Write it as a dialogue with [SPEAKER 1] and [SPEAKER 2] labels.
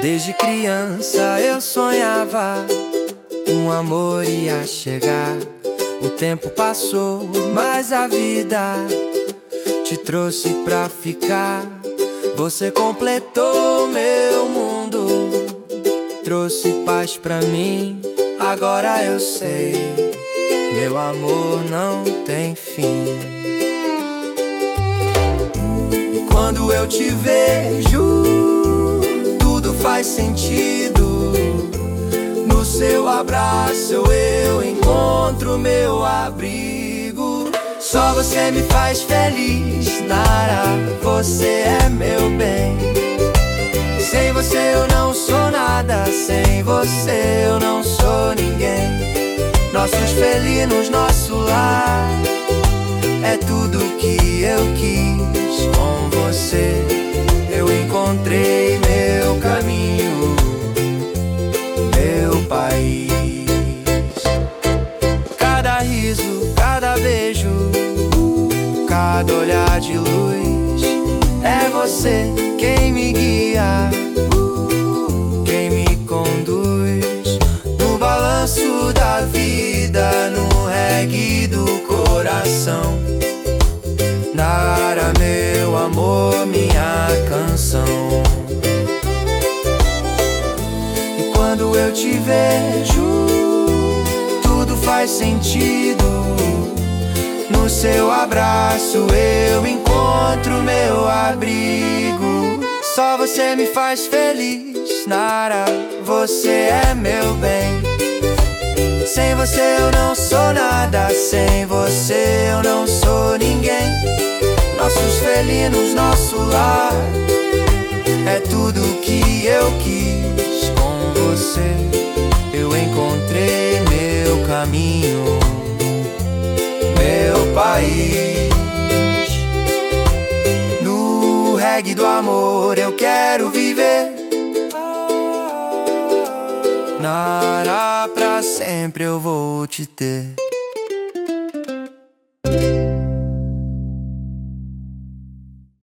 [SPEAKER 1] Desde criança eu sonhava, um amor ia chegar. O tempo passou, mas a vida te trouxe pra ficar. Você completou meu mundo, trouxe paz pra mim. Agora eu sei, meu amor não tem fim. E quando eu te vejo, tudo faz sentido. No seu abraço eu encontro meu abrigo. Só você me faz feliz, Nara, você é meu bem. Sem você eu não sou nada, sem você eu não sou ninguém. Nossos felinos, nosso lar, é tudo que eu quis. Com você eu encontrei meu caminho, meu país. Cada riso, cada beijo, cada olhar de luz, é você quem me guia, quem me conduz. No balanço da vida, no reggae do coração. Nara, meu amor, minha canção. E quando eu te vejo, tudo faz sentido. No seu abraço eu encontro meu abrigo. Só você me faz feliz, Nara, você é meu bem. Sem você eu não sou nada, sem você eu não sou ninguém. Nossos felinos, nosso lar, é tudo que eu quis. Com você eu encontrei meu caminho, meu país. No reggae do amor eu quero viver. Nara, pra sempre eu vou te ter.